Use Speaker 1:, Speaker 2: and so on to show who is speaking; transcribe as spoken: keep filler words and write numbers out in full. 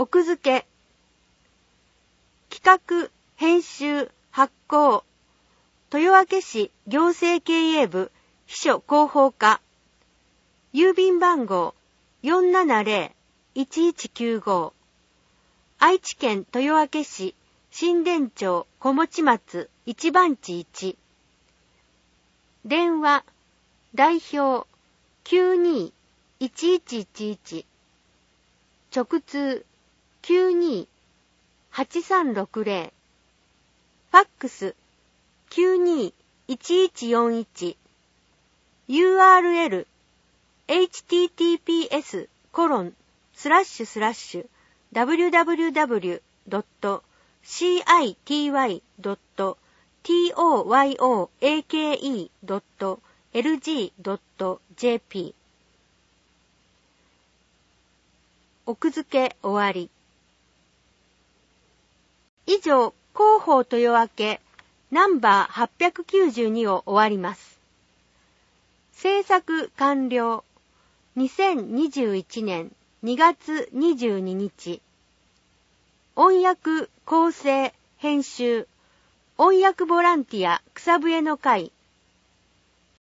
Speaker 1: 奥付け。企画、編集、発行。豊明市行政経営部秘書広報課。郵便番号 よんななぜろいちいちきゅうご。愛知県豊明市新田町小持松一番地いち。電話代表 きゅうにーいちいちいちいち。直通 きゅうにーはちさんろくぜろ。ファックス きゅうにーいちいちよんいち。ユーアールエル エイチティーティーピーエス コロンスラッシュスラッシュ ダブリューダブリューダブリュー ドット シーアイティーワイ ドット トヨーク ドット エルジー ドット ジェーピー。 奥付け終わり。以上、広報豊明ナンバーはっぴゃくきゅうじゅうにを終わります。制作完了。にせんにじゅういちねんにがつにじゅうににち。音訳、構成、編集、音訳ボランティア草笛の会